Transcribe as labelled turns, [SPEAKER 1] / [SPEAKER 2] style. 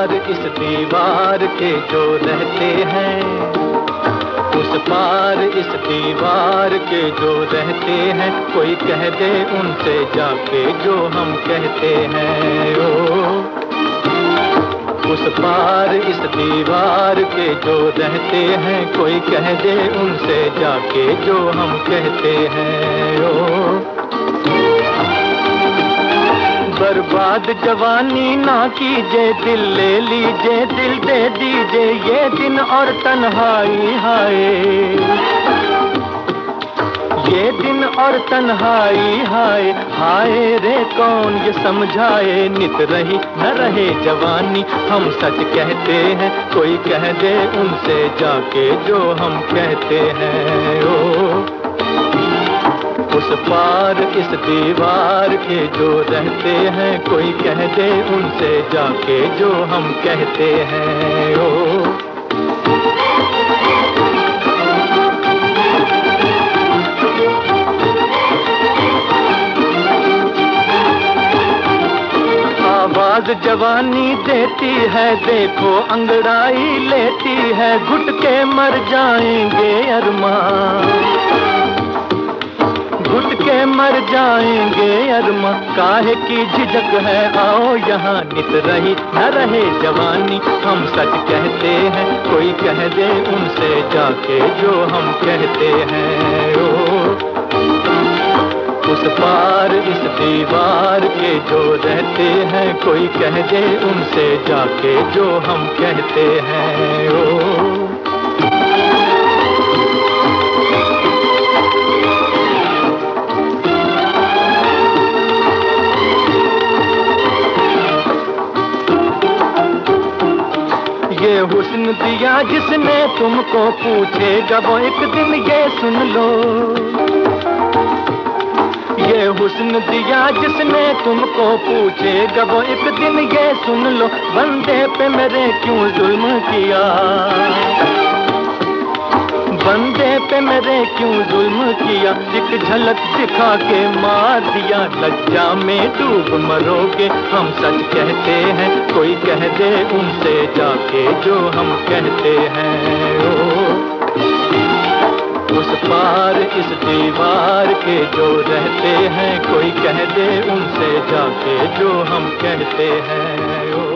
[SPEAKER 1] पार इस दीवार के जो रहते हैं, उस पार इस दीवार के जो रहते हैं, कोई कह दे उनसे जाके जो हम कहते हैं। ओ उस पार इस दीवार के जो रहते हैं, कोई कह दे उनसे जाके जो हम कहते हैं। ओ बर्बाद जवानी ना कीजिए, दिल ले लीजिए, दिल दे दीजिए, ये दिन और तन्हाई हाय, ये दिन और तन्हाई हाय हाय रे कौन ये समझाए। नित रही न रहे जवानी, हम सच कहते हैं, कोई कह दे उनसे जाके जो हम कहते हैं। ओ उस पार इस दीवार के जो रहते हैं, कोई कह दे उनसे जाके जो हम कहते हैं। ओ आवाज जवानी देती है, देखो अंगड़ाई लेती है, घुट के मर जाएंगे अरमान, घुट के मर जाएंगे अरमा, काहे की झिझक है, आओ यहाँ नित रही न रहे जवानी, हम सच कहते हैं, कोई कह दे उनसे जाके जो हम कहते हैं। ओ उस पार इस दीवार के जो रहते हैं, कोई कह दे उनसे जाके जो हम कहते हैं। ओ ये हुस्न दिया जिसने तुमको, पूछेगा वो एक दिन ये सुन लो, ये हुस्न दिया जिसने तुमको, पूछेगा वो एक दिन ये सुन लो, बंदे पे मेरे क्यों जुल्म किया, बंदे पे मेरे क्यों जुल्म किया, एक झलक दिखा के मार दिया, लज्जा में डूब मरोगे, हम सच कहते हैं, कोई कह दे उनसे जाके जो हम कहते हैं। ओ उस पार इस दीवार के जो रहते हैं, कोई कह दे उनसे जाके जो हम कहते हैं। ओ